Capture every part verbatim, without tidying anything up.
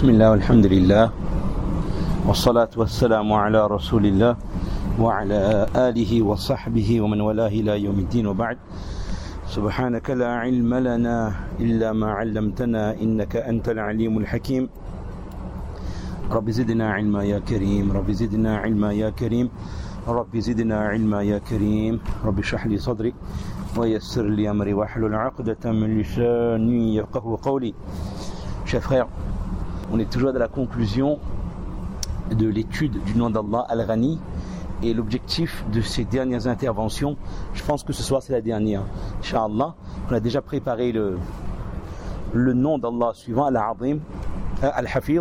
بسم الله والحمد لله والصلاة والسلام على رسول الله وعلى آله وصحبه ومن والاه إلى يوم الدين وبعد سبحانك لا علم لنا إلا ما علمتنا إنك أنت العليم الحكيم رب زدنا علما يا كريم رب زدنا علما يا كريم رب زدنا علما يا كريم رب اشرح لي صدري ويسر لي أمري واحلل عقدة من لساني يفقهوا قولي. Chers frères, on est toujours dans la conclusion de l'étude du nom d'Allah Al-Ghani et l'objectif de ces dernières interventions, je pense que ce soir c'est la dernière, Inch'Allah. On a déjà préparé le, le nom d'Allah suivant, Al-Azim, Al-Hafid.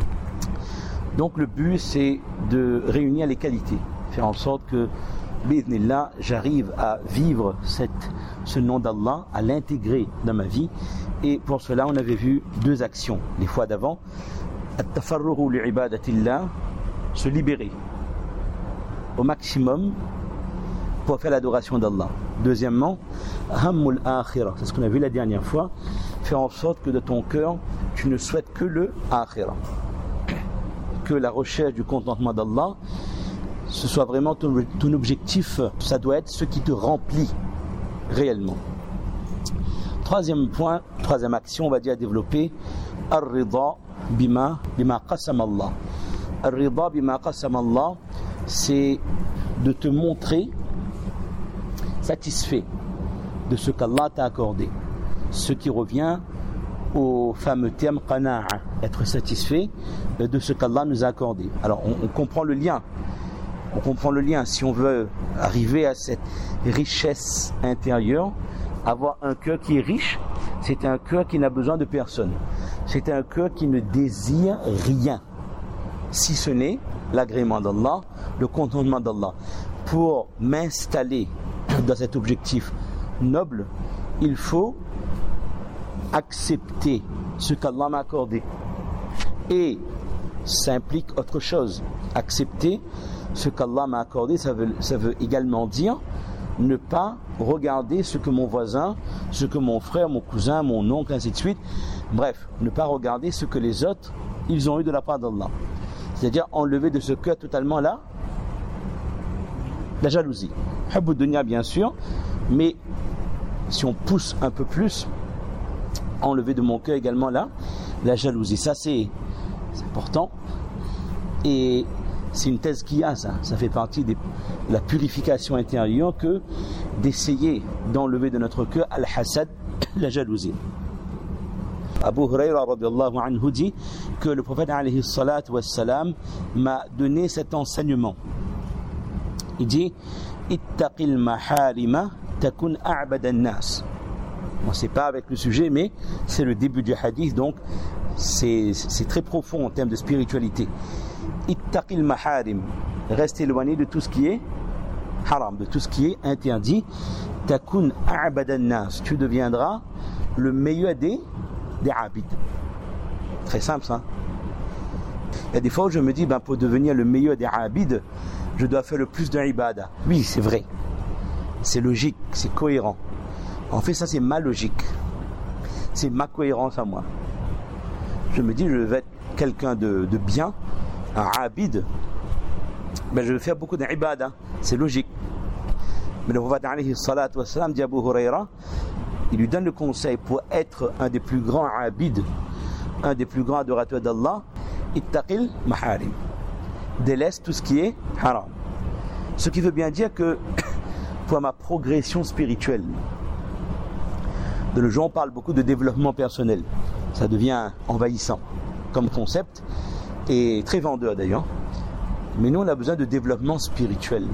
Donc le but c'est de réunir les qualités, faire en sorte que bi'idhnillah, j'arrive à vivre cette, ce nom d'Allah, à l'intégrer dans ma vie. Et pour cela, on avait vu deux actions les fois d'avant. At-tafarrugu li'ibadatillah, se libérer au maximum pour faire l'adoration d'Allah. Deuxièmement, hammul akhirah, c'est ce qu'on a vu la dernière fois, faire en sorte que de ton cœur, tu ne souhaites que le akhirah, que la recherche du contentement d'Allah, ce soit vraiment ton, ton objectif, ça doit être ce qui te remplit réellement. Troisième point, troisième action, on va dire à développer, ar-rida bima bima qasam Allah. Ar-rida bima qasam Allah, c'est de te montrer satisfait de ce qu'Allah t'a accordé. Ce qui revient au fameux terme qana'a, être satisfait de ce qu'Allah nous a accordé. Alors on, on comprend le lien. On comprend le lien. Si on veut arriver à cette richesse intérieure, avoir un cœur qui est riche, c'est un cœur qui n'a besoin de personne. C'est un cœur qui ne désire rien, si ce n'est l'agrément d'Allah, le contentement d'Allah. Pour m'installer dans cet objectif noble, il faut accepter ce qu'Allah m'a accordé. Et ça implique autre chose. Accepter ce qu'Allah m'a accordé, ça veut, ça veut également dire ne pas regarder ce que mon voisin, ce que mon frère, mon cousin, mon oncle, ainsi de suite. Bref, ne pas regarder ce que les autres, ils ont eu de la part d'Allah. C'est-à-dire enlever de ce cœur totalement là, la jalousie. Hubbud dunya bien sûr, mais si on pousse un peu plus, enlever de mon cœur également là, la jalousie. Ça c'est, c'est important. Et c'est une thèse qu'il y a, ça. Ça fait partie de la purification intérieure que d'essayer d'enlever de notre cœur al-hasad, la jalousie. Abu Huraira radiyallahu anhu dit que le prophète alayhi salatu wassalam m'a donné cet enseignement. Il dit ittaqil maharima takun a'bad an-nas. Bon, c'est pas avec le sujet, mais c'est le début du hadith, donc c'est, c'est très profond en termes de spiritualité. Ittaqil maharim, reste éloigné de tout ce qui est haram, de tout ce qui est interdit. Takun a'badan nas, tu deviendras le meilleur des des abid. Très simple ça. Il y a des fois où je me dis ben pour devenir le meilleur des abid, je dois faire le plus de ibada. Oui, c'est vrai. C'est logique, c'est cohérent. En fait, ça c'est ma logique. C'est ma cohérence à moi. Je me dis je vais être quelqu'un de, de bien, un abid, ben je vais faire beaucoup d'ibada, c'est logique. Mais le prophète alayhi salatu wassalam dit à Abu Huraira, il lui donne le conseil pour être un des plus grands abid, un des plus grands adorateurs d'Allah, ittaqil maharim, délaisse tout ce qui est haram. Ce qui veut bien dire que pour ma progression spirituelle, de nos jours on parle beaucoup de développement personnel, ça devient envahissant comme concept, et très vendeur d'ailleurs, mais nous on a besoin de développement spirituel.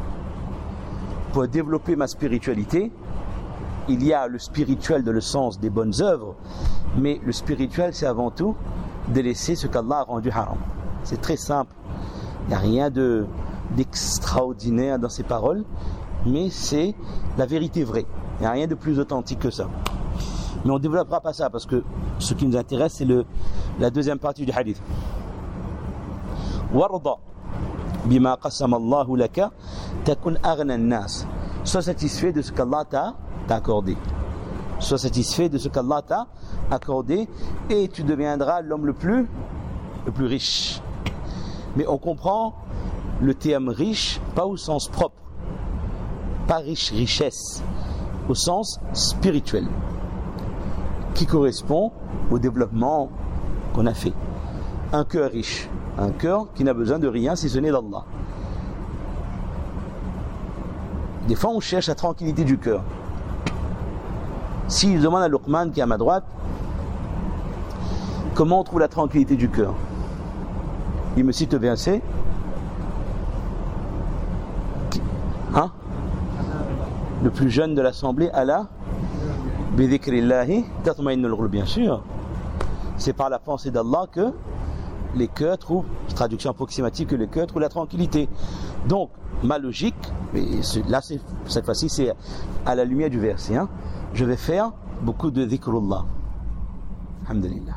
Pour développer ma spiritualité, il y a le spirituel dans le sens des bonnes œuvres, mais le spirituel c'est avant tout délaisser ce qu'Allah a rendu haram. C'est très simple, il n'y a rien de, d'extraordinaire dans ces paroles, mais c'est la vérité vraie, il n'y a rien de plus authentique que ça. Mais on ne développera pas ça parce que ce qui nous intéresse c'est le, la deuxième partie du hadith. Warda bima qasama Allahu laka takun aghna an-nas. Sois satisfait de ce qu'Allah t'a, t'a accordé. Sois satisfait de ce qu'Allah t'a accordé et tu deviendras l'homme le plus le plus riche. Mais on comprend le terme riche, pas au sens propre, pas riche, richesse, au sens spirituel, qui correspond au développement qu'on a fait. Un cœur riche, un cœur qui n'a besoin de rien si ce n'est d'Allah. Des fois, on cherche la tranquillité du cœur. S'il demande à Luqman qui est à ma droite, comment on trouve la tranquillité du cœur? Il me cite le verset. Hein? Le plus jeune de l'assemblée, Allah, bidhikrillahi tatma'innul qulub, bien sûr. C'est par la pensée d'Allah que les cœurs trouvent, traduction approximative, que les cœurs trouvent la tranquillité. Donc, ma logique, mais là, c'est, cette fois-ci, c'est à la lumière du verset. Hein, je vais faire beaucoup de dhikrullah. Alhamdulillah.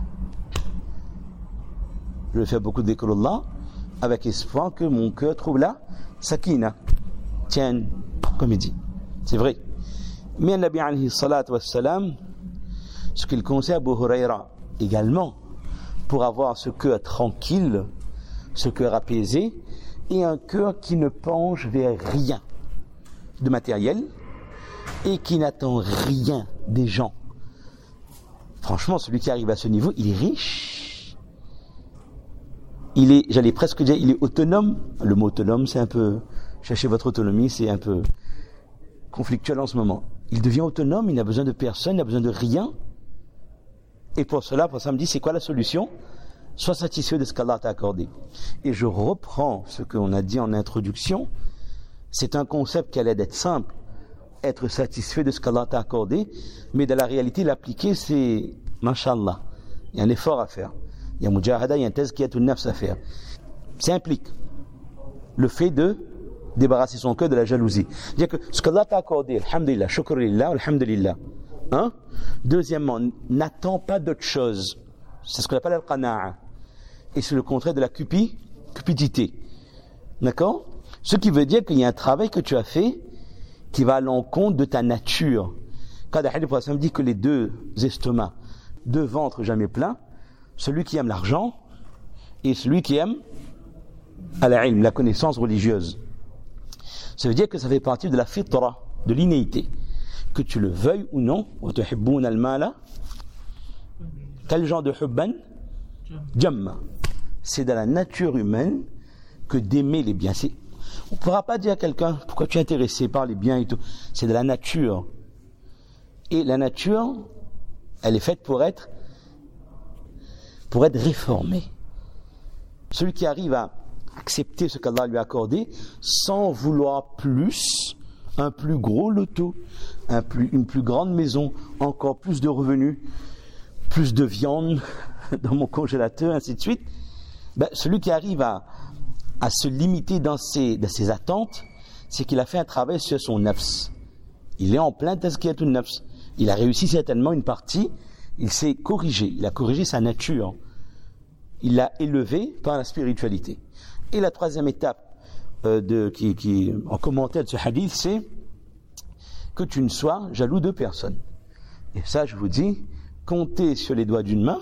Je vais faire beaucoup de dhikrullah avec espoir que mon cœur trouve la sakina. Tiens, comme il dit. C'est vrai. Mais le Nabi alayhi salatu wassalam, ce qu'il conseille à Abu Huraira également, pour avoir ce cœur tranquille, ce cœur apaisé, et un cœur qui ne penche vers rien de matériel et qui n'attend rien des gens. Franchement, celui qui arrive à ce niveau, il est riche. Il est, j'allais presque dire, il est autonome. Le mot autonome, c'est un peu, chercher votre autonomie, c'est un peu conflictuel en ce moment. Il devient autonome, il n'a besoin de personne, il n'a besoin de rien. Et pour cela, pour ça, me dit, c'est quoi la solution? Sois satisfait de ce qu'Allah t'a accordé. Et je reprends ce qu'on a dit en introduction. C'est un concept qui allait d'être simple. Être satisfait de ce qu'Allah t'a accordé. Mais dans la réalité, l'appliquer, c'est, mashallah, il y a un effort à faire. Il y a mujahada, il y a un tazkiyatun nafs à faire. Ça implique le fait de débarrasser son cœur de la jalousie. C'est-à-dire que ce qu'Allah t'a accordé, alhamdulillah, shukrillah, alhamdulillah. Hein? Deuxièmement, n'attends pas d'autre chose. C'est ce qu'on appelle al-qana'a. Et c'est le contraire de la cupi, cupidité. D'accord? Ce qui veut dire qu'il y a un travail que tu as fait qui va à l'encontre de ta nature. Quand le hadith prophète dit que les deux estomacs, deux ventres jamais pleins, celui qui aime l'argent et celui qui aime al-ilm, la connaissance religieuse. Ça veut dire que ça fait partie de la fitra, de l'innéité. Que tu le veuilles ou non, quel genre de hubban? Jamma. C'est dans la nature humaine que d'aimer les biens. C'est, on ne pourra pas dire à quelqu'un pourquoi tu es intéressé par les biens et tout. C'est de la nature. Et la nature, elle est faite pour être, pour être réformée. Celui qui arrive à accepter ce qu'Allah lui a accordé sans vouloir plus, un plus gros loto, un plus, une plus grande maison, encore plus de revenus, plus de viande dans mon congélateur, ainsi de suite. Ben, celui qui arrive à, à se limiter dans ses, dans ses attentes, c'est qu'il a fait un travail sur son nafs. Il est en plein tazkiyatun nafs. Il a réussi certainement une partie, il s'est corrigé, il a corrigé sa nature. Il l'a élevé par la spiritualité. Et la troisième étape euh, de, qui, qui, en commentaire de ce hadith, c'est que tu ne sois jaloux de personne. Et ça, je vous dis, comptez sur les doigts d'une main,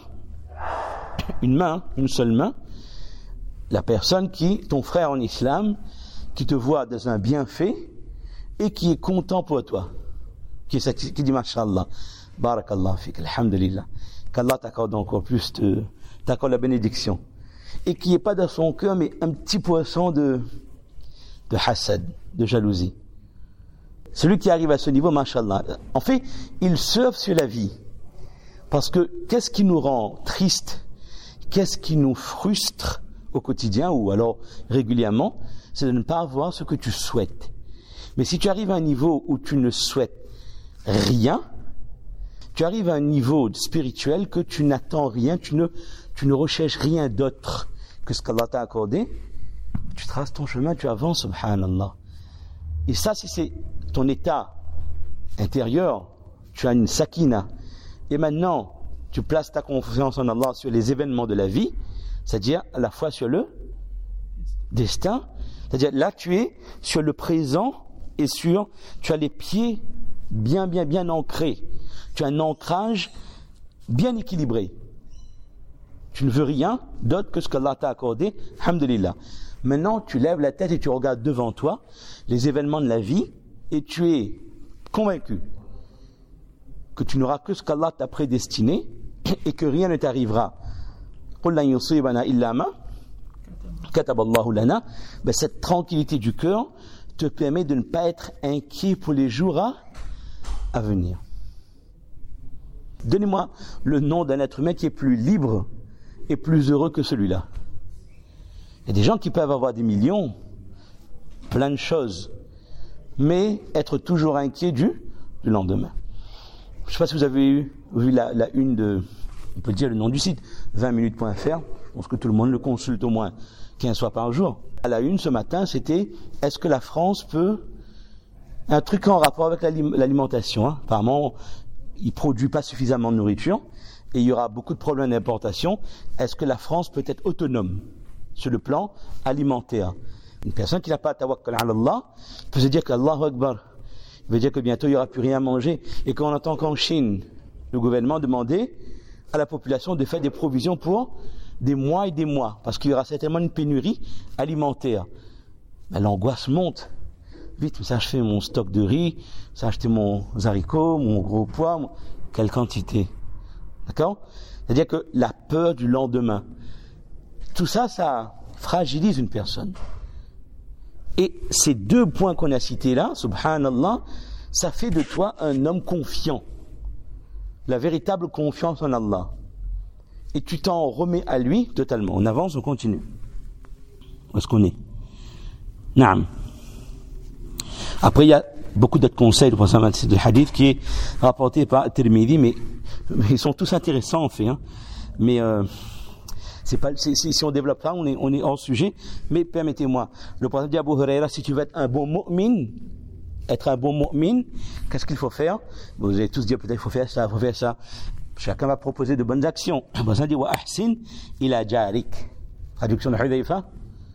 une main, une seule main, la personne qui, ton frère en islam, qui te voit dans un bienfait et qui est content pour toi, qui, qui dit mashallah, barakallah fik, alhamdulillah, qu'Allah t'accorde encore plus de, t'accorde la bénédiction, et qui n'est pas dans son cœur, mais un petit poisson de, de hasad, de jalousie. Celui qui arrive à ce niveau, mashallah, en fait, il surfe sur la vie. Parce que qu'est-ce qui nous rend triste, qu'est-ce qui nous frustre au quotidien ou alors régulièrement, c'est de ne pas avoir ce que tu souhaites. Mais si tu arrives à un niveau où tu ne souhaites rien, tu arrives à un niveau spirituel que tu n'attends rien, tu ne, tu ne recherches rien d'autre que ce qu'Allah t'a accordé, tu traces ton chemin, tu avances, subhanallah. Et ça, si c'est ton état intérieur, tu as une sakina, et maintenant, tu places ta confiance en Allah sur les événements de la vie, c'est-à-dire à la fois sur le destin, c'est-à-dire là, tu es sur le présent et sur, tu as les pieds bien, bien, bien ancrés. Tu as un ancrage bien équilibré. Tu ne veux rien d'autre que ce qu'Allah t'a accordé. Alhamdulillah. Maintenant, tu lèves la tête et tu regardes devant toi les événements de la vie et tu es convaincu que tu n'auras que ce qu'Allah t'a prédestiné et que rien ne t'arrivera. قُلْ لَنْ يُصِيبَنَا إِلَّا مَا كَتَبَ اللَّهُ لَنَا. Ben, cette tranquillité du cœur te permet de ne pas être inquiet pour les jours à, à venir. Donnez-moi le nom d'un être humain qui est plus libre et plus heureux que celui-là. Il y a des gens qui peuvent avoir des millions, plein de choses, mais être toujours inquiet du, du lendemain. Je ne sais pas si vous avez eu, vu la, la une de, on peut dire le nom du site, vingt minutes point f r. Je pense que tout le monde le consulte au moins quinze fois par jour. À la une ce matin, c'était est-ce que la France peut, un truc en rapport avec l'alimentation. Hein. Apparemment, il ne produit pas suffisamment de nourriture et il y aura beaucoup de problèmes d'importation. Est-ce que la France peut être autonome sur le plan alimentaire? Une personne qui n'a pas tawakkal ala Allah peut se dire qu'Allahu Akbar veut dire que bientôt il n'y aura plus rien à manger. Et quand on entend qu'en Chine, le gouvernement demandait à la population de faire des provisions pour des mois et des mois, parce qu'il y aura certainement une pénurie alimentaire. Ben, l'angoisse monte. Vite, ça je fais mon stock de riz, ça acheter mon haricots, mon gros pois, mon... quelle quantité. D'accord? C'est-à-dire que la peur du lendemain, tout ça, ça fragilise une personne. Et ces deux points qu'on a cités là, subhanallah, ça fait de toi un homme confiant. La véritable confiance en Allah. Et tu t'en remets à lui totalement. On avance, on continue. Où est-ce qu'on est? Naam. Après, il y a beaucoup d'autres conseils de hadith qui est rapporté par Tirmidhi, mais, mais ils sont tous intéressants en fait. Hein. Mais euh, c'est pas, c'est, c'est, si on développe ça, on est, on est hors sujet. Mais permettez-moi, le prophète dit à Abu Huraira, si tu veux être un bon mu'min, être un bon mu'min, qu'est-ce qu'il faut faire? Vous allez tous dire peut-être il faut faire ça, il faut faire ça. Chacun va proposer de bonnes actions. Le prophète dit wa ahsin ila jarik. Traduction de Hudayfa.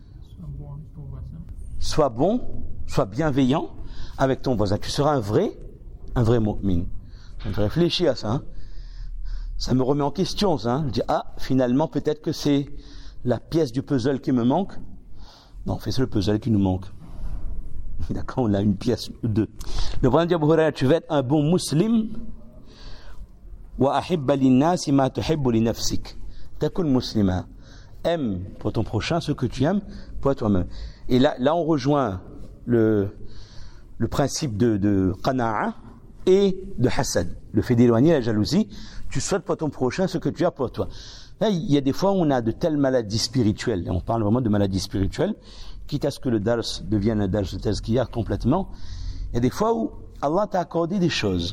Sois bon, sois bienveillant avec ton voisin. Tu seras un vrai, un vrai mu'min. Je me réfléchis à ça. Hein. Ça me remet en question, ça. Hein. Je dis, ah, finalement, peut-être que c'est la pièce du puzzle qui me manque. Non, en fait, c'est le puzzle qui nous manque. D'accord, on a une pièce ou deux. Le prophète dit à Abu Huraira, tu vas être un bon musulman. Wa ahibba linnasi ma tuhibbu li nafsik. Takun muslima. Aime pour ton prochain ce que tu aimes pour toi-même. Et là, là, on rejoint le, le principe de, de qana'a et de hasad, le fait d'éloigner la jalousie. Tu souhaites pour ton prochain ce que tu as pour toi. Là, il y a des fois où on a de telles maladies spirituelles, et on parle vraiment de maladies spirituelles, quitte à ce que le dars devienne un dars de tazkiyah complètement. Il y a des fois où Allah t'a accordé des choses.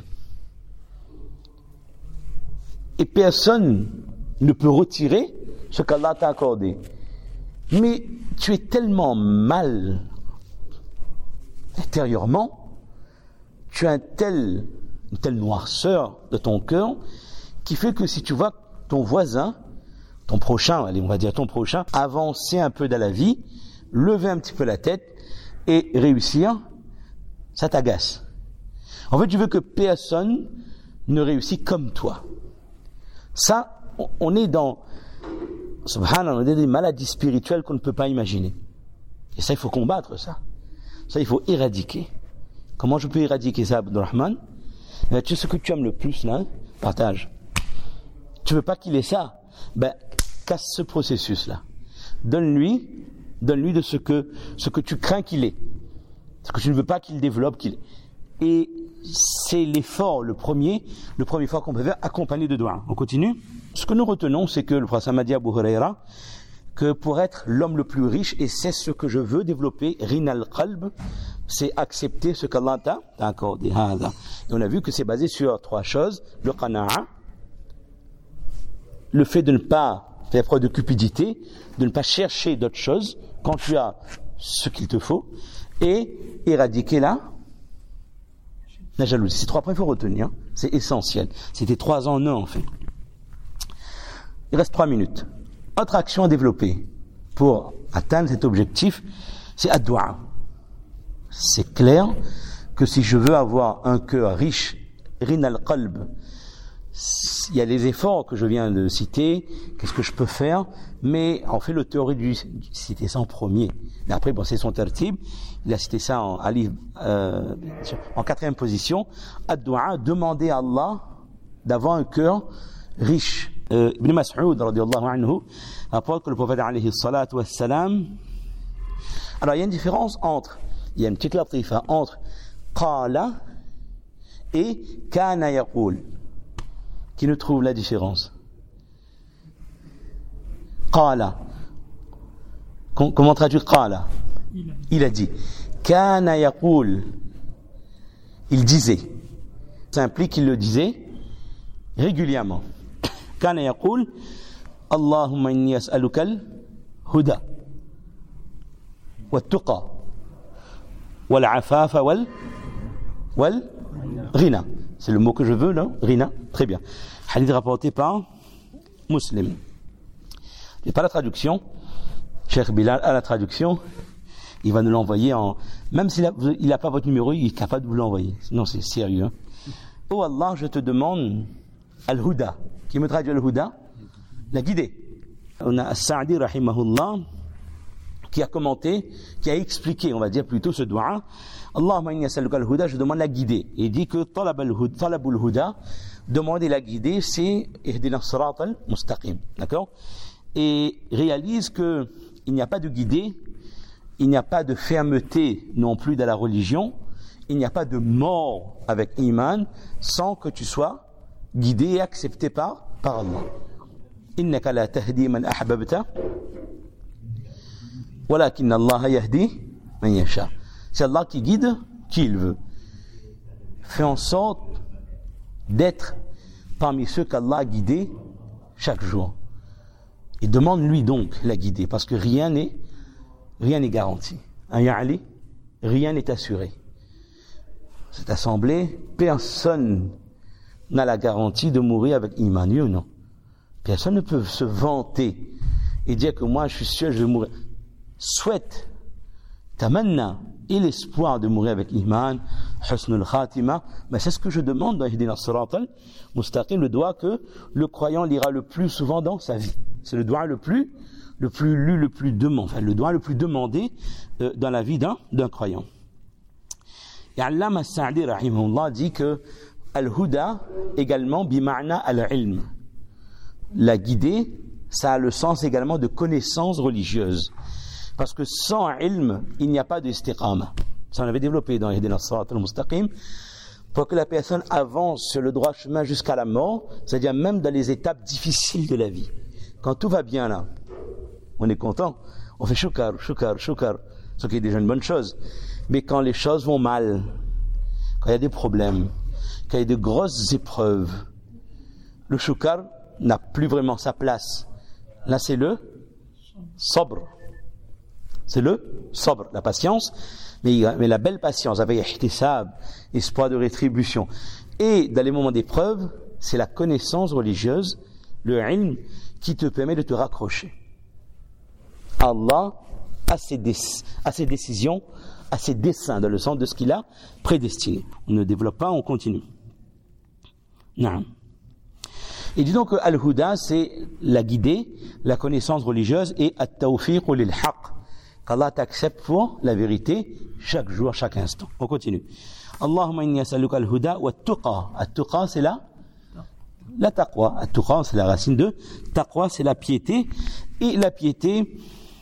Et personne ne peut retirer ce qu'Allah t'a accordé. Mais tu es tellement mal intérieurement, tu as un tel, une telle noirceur de ton cœur qui fait que si tu vois ton voisin, ton prochain, allez, on va dire ton prochain, avancer un peu dans la vie, lever un petit peu la tête et réussir, ça t'agace. En fait, tu veux que personne ne réussisse comme toi. Ça, on est dans, subhanallah, on est des maladies spirituelles qu'on ne peut pas imaginer. Et ça, il faut combattre ça. Ça, il faut éradiquer. Comment je peux éradiquer ça, Abdurrahman? Eh, tu sais ce que tu aimes le plus, là, partage. Tu veux pas qu'il ait ça? Ben, casse ce processus-là. Donne-lui, donne-lui de ce que, ce que tu crains qu'il ait. Ce que tu ne veux pas qu'il développe, qu'il ait. Et c'est l'effort, le premier, le premier effort qu'on peut faire, accompagné de doigts. On continue. Ce que nous retenons, c'est que le prophète m'a dit à Abu Huraira que pour être l'homme le plus riche, et c'est ce que je veux développer, rinal qalb, c'est accepter ce qu'Allah t'a accordé. Et on a vu que c'est basé sur trois choses: le qana'a, le fait de ne pas faire preuve de cupidité, de ne pas chercher d'autres choses quand tu as ce qu'il te faut, et éradiquer la La jalousie. Ces trois points, il faut retenir. C'est essentiel. C'était trois en un, en fait. Il reste trois minutes. Autre action à développer pour atteindre cet objectif, c'est ad-du'a. C'est clair que si je veux avoir un cœur riche, rinal qalb, il y a les efforts que je viens de citer, qu'est-ce que je peux faire, mais en fait l'auteur aurait dû citer ça en premier. Mais après, bon, c'est son tertib, il a cité ça en, euh, en quatrième position. Ad-du'a, demander à Allah d'avoir un cœur riche. Euh, Ibn Mas'ud, radiyallahu anhu, rapporte que le prophète alayhi salatu wassalam, alors il y a une différence entre, il y a une petite latifa entre qala et kana yaqul. Qui ne trouve la différence? Qala. Comment traduire qala? Il a dit. Kana yaqul. Il disait. Ça implique qu'il le disait régulièrement. Kana yaqul. Allahumma inni as'aluka al-huda wat-tuqa wal-afafa wal wal ghina. C'est le mot que je veux, là, Rina. Très bien. Hadith rapporté par Muslim. Il n'y a pas la traduction. Cheikh Bilal a la traduction. Il va nous l'envoyer en... Même s'il n'a pas votre numéro, il est capable de vous l'envoyer. Non, c'est sérieux. Hein. Oh Allah, je te demande Al-Huda. Qui me traduit Al-Huda? La guidée. On a As-Sa'di, rahimahullah, qui a commenté, qui a expliqué, on va dire plutôt ce doua. Allahumma inni as'aluka al-huda, je demande la guidée. Il dit que talabul huda, demander la guidée, c'est ihdina as-sirat al-mustaqim. D'accord? Et réalise que il n'y a pas de guidée, il n'y a pas de fermeté non plus dans la religion, il n'y a pas de mort avec iman sans que tu sois guidé et accepté par, par Allah. Innaka la tahdi man ahbabta, walakin Allah yahdi man yasha. C'est Allah qui guide qui il veut. Fais en sorte d'être parmi ceux qu'Allah a guidés chaque jour. Et demande-lui donc la guidée, parce que rien n'est, rien n'est garanti. Hein, Ya'ali, rien n'est assuré. Cette assemblée, personne n'a la garantie de mourir avec iman, ou non. Personne ne peut se vanter et dire que moi je suis sûr je vais mourir. Souhaite, tamanna, et l'espoir de mourir avec iman, husnul khatima, mais c'est ce que je demande dans Ihdina as-sirat al-mustaqim, le doigt que le croyant lira le plus souvent dans sa vie. C'est le doigt le plus, le plus lu, le plus demandé, enfin le doigt le plus demandé euh, dans la vie d'un, d'un croyant. Et Allama As-Sa'di, rahimahullah, dit que al-huda également bima'na al-ilm. La guidée, ça a le sens également de connaissance religieuse. Parce que sans ilm, il n'y a pas d'istiqama. Ça, on avait développé dans Ihdina as-sirat al-mustaqim. Pour que la personne avance sur le droit chemin jusqu'à la mort, c'est-à-dire même dans les étapes difficiles de la vie. Quand tout va bien là, on est content. On fait shukar, shukar, shukar. Ce qui est déjà une bonne chose. Mais quand les choses vont mal, quand il y a des problèmes, quand il y a de grosses épreuves, le shukar n'a plus vraiment sa place. Là, c'est le sabr. C'est le sabr, la patience, mais, mais la belle patience, avec ihtisab, espoir de rétribution. Et dans les moments d'épreuve, c'est la connaissance religieuse, le ilm, qui te permet de te raccrocher. Allah a ses, dé- a ses décisions, a ses desseins dans le sens de ce qu'il a prédestiné. On ne développe pas, on continue. Non. Et disons que Al-Huda, c'est la guidée, la connaissance religieuse et At-Tawfiq lil-Haq. Qu'Allah t'accepte pour la vérité chaque jour, chaque instant. On continue. Allahumma inni as'aluka al-huda wa at-tuqa. At-tuqa, c'est la la taqwa. At-tuqa, c'est la racine de taqwa, c'est la piété. Et la piété,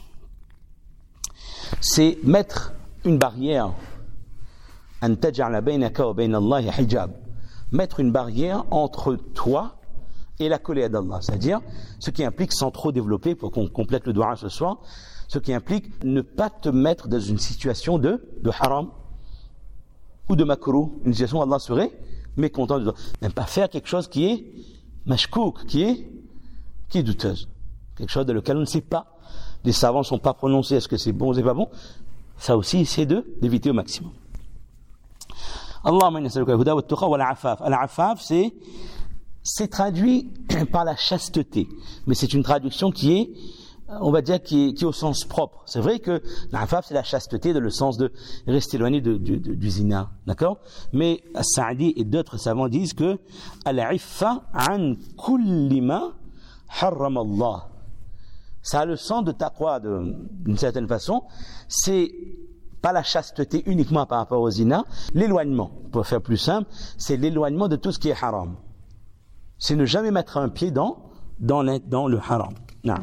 c'est mettre une barrière. An taj'ala baynaka wa bayna Allahi hijab. Mettre une barrière entre toi et la colère d'Allah. C'est-à-dire, ce qui implique, sans trop développer, pour qu'on complète le doua ce soir, ce qui implique ne pas te mettre dans une situation de, de haram ou de makruh, une situation où Allah serait mécontent de toi. Même pas faire quelque chose qui est mashkouk, qui est, qui est douteuse. Quelque chose dans lequel on ne sait pas. Les savants ne sont pas prononcés, est-ce que c'est bon ou c'est pas bon? Ça aussi, c'est de, d'éviter au maximum. Allahumma inna nas'aluka al-huda wa at-tuqa wa al-'afaf. Al-'afaf, c'est, c'est traduit par la chasteté. Mais c'est une traduction qui est on va dire, qui est, qui est au sens propre. C'est vrai que l'afaf, c'est la chasteté, dans le sens de rester éloigné de, de, de, du zina, d'accord? Mais As-Sa'di et d'autres savants disent que al-iffa an kulli ma harram Allah. Ça a le sens de taqwa d'une certaine façon. C'est pas la chasteté uniquement par rapport au zina, l'éloignement, pour faire plus simple, c'est l'éloignement de tout ce qui est haram. C'est ne jamais mettre un pied dans, dans, dans le haram. Non.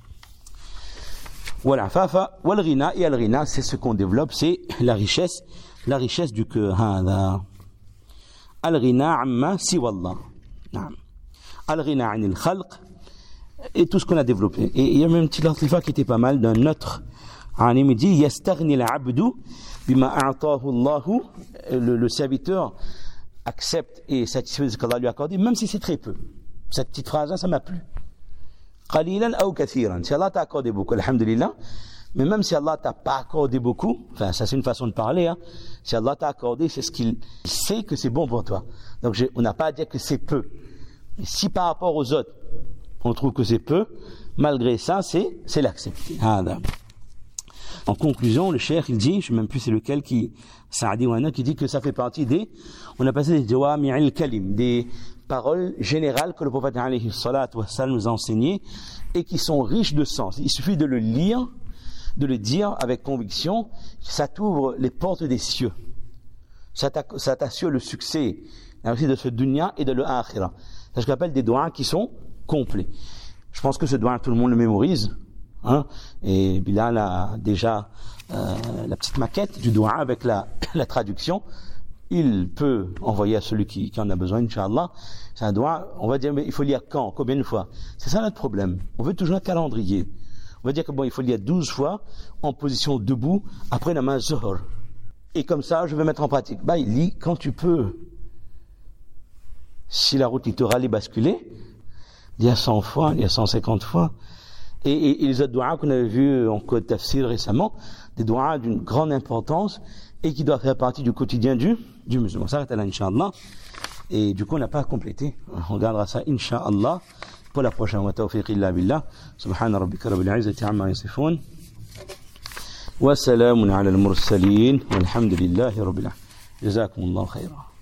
Voilà, fafa, wal ghina, et al ghina, c'est ce qu'on développe, c'est la richesse, la richesse du cœur. Al ghina amma siwallah. Al ghina anil khalq, et tout ce qu'on a développé. Et il y a même une petite latifa qui était pas mal d'un autre alim, il dit yastaghni al-abdu bima a'tahu Allahu, le serviteur accepte et satisfait ce qu'Allah lui a accordé, même si c'est très peu. Cette petite phrase là, ça m'a plu. Qalilan aw kathiran. Si Allah t'a accordé beaucoup, alhamdulillah, mais même si Allah t'a pas accordé beaucoup, enfin ça c'est une façon de parler, hein, si Allah t'a accordé, c'est ce qu'il sait que c'est bon pour toi. Donc je, on n'a pas à dire que c'est peu. Mais si par rapport aux autres, on trouve que c'est peu, malgré ça, c'est, c'est l'accepter. Ah, en conclusion, le cheikh, il dit, je ne sais même plus c'est lequel qui, Sa'di ou un autre, qui dit que ça fait partie des, on a passé des jawami' al-kalim, des paroles générales que le prophète alayhi salatu wa salam nous a enseignées et qui sont riches de sens. Il suffit de le lire, de le dire avec conviction, ça t'ouvre les portes des cieux. Ça t'assure le succès, de ce dunya et de l'akhirah. C'est ce qu'on appelle des doigts qui sont complets. Je pense que ce doigt, tout le monde le mémorise. Hein, et Bilal a déjà euh, la petite maquette du doigt avec la, la traduction. Il peut envoyer à celui qui, qui en a besoin, Inch'Allah. C'est un doigt, on va dire, mais il faut lire quand, combien de fois? C'est ça notre problème. On veut toujours un calendrier. On va dire que bon, il faut lire douze fois en position debout après la main zuhr. Et comme ça, je vais mettre en pratique. Bah, il lit quand tu peux. Si la route il te râle basculer, il y a cent fois, il y a cent cinquante fois. Et, et, et les autres doigts qu'on avait vus en code tafsir récemment, des doigts d'une grande importance et qui doivent faire partie du quotidien du, du musulman. Ça s'arrête là, Inch'Allah. Et du coup, on n'a pas complété. On regardera ça, Inch'Allah, pour la prochaine. Wa tawfiq illa billah. Subhana rabbika rabbil izzati amma yasifun. Wa salamun ala al-mursalin. Walhamdulillahi rabbil alamin. Jazakumullahu khayran.